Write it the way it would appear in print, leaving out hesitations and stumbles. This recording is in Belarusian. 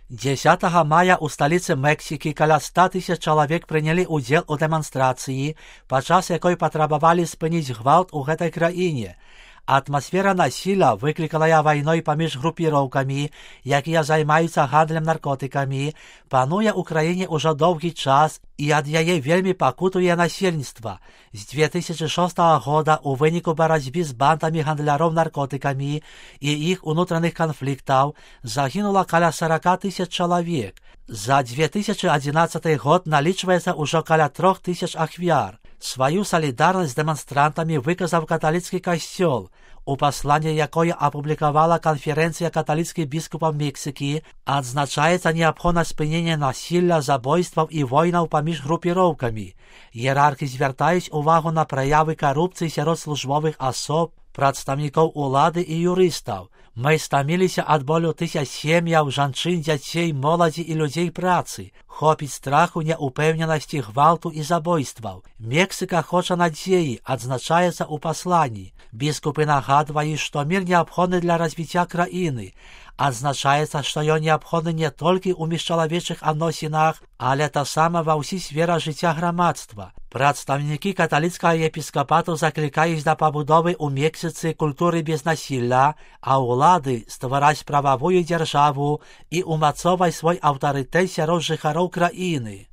10 мая у сталіцы Мексікі каля 100 000 чалавек прынялі ўдзел у дэманстрацыі, падчас якой патрабавалі спыніць гвалт у гэтай краіне. Атмасфера насілля, выкліканая вайной паміж групіроўкамі, якія займаюцца гандлем наркотыкамі, пануе ў краіне ўжо доўгі час і ад яе вельмі пакутуе насельніцтва. З 2006 года у выніку барацьбы з бандамі гандляроў наркотыкамі і іх унутраных канфліктаў загінула каля 40 000 чалавек. За 2011 год налічваецца ўжо каля 3000 ахвяр. Сваю салідарнасць з дэманстрантамі выказаў каталіцкі касцёл, у пасланні якое апублікавала канферэнцыя каталіцкіх біскупаў Мексікі, адзначаецца неабходнасць спынення насілля, забойстваў і войнаў паміж групіроўкамі. Іерархі звяртаюць увагу на праявы карупцыі сярод службовых асоб, прадстаўнікоў улады і юрыстаў. Мы стаміліся ад болю тысяч сем'яў, жанчын, дзяцей, моладзі і людзей працы. Хопіць страху, няўпэўненасці, гвалту і забойстваў. Мексіка хоча надзеі, адзначаецца ў пасланні. Біскупы нагадваюць, што мір неабходны для развіцця краіны. Адзначаецца, што ён неабходны не толькі ў міжчалавечых адносінах, але таксама ва ўсіх сферах жыцця грамадства. Прадстаўнікі каталіцкага епіскапату заклікаюць да пабудовы ў Мексіцы культуры без насілля, а ўлады ствараць прававую дзяржаву і умацоўваць свой аўтарытэт сярод жыхароў краіны.